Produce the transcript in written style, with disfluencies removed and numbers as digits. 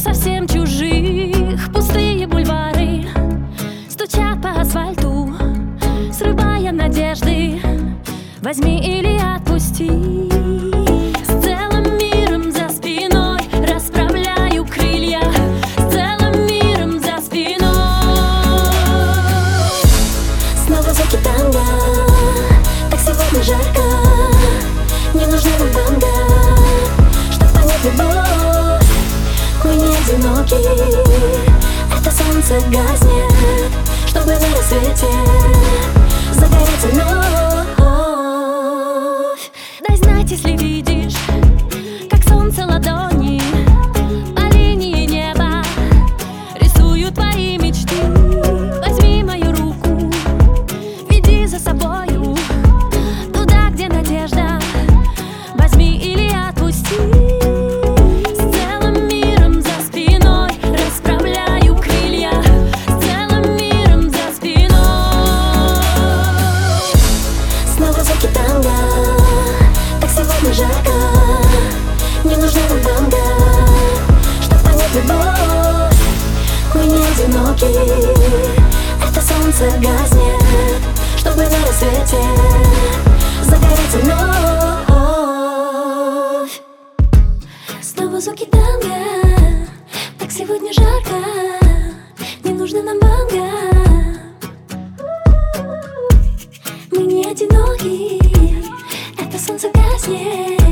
совсем чужих. Пустые бульвары стучат по асфальту, срывая надежды. Возьми или отпусти. С целым миром за спиной расправляю крылья. С целым миром за спиной. Снова звуки танго, так сегодня жарко. Не нужна нам банга, чтоб понять любовь. Мы не одиноки, это солнце гаснет, чтобы на рассвете загореться вновь. Дай знать, если видишь, как солнце ладони по линии неба рисуют твои мечты. Возьми мою руку, веди за собою туда, где надежда. Возьми или отпусти. С целым миром за спиной расправляю крылья. С целым миром за спиной. Снова звуки танго, так сегодня жарко. Не нужна нам банга, чтоб понять любовь. Мы не одиноки, это солнце гаснет, чтобы на рассвете загореться вновь. Снова звуки танго, так сегодня жарко. Не нужна нам банга, мы не одиноки, это солнце гаснет,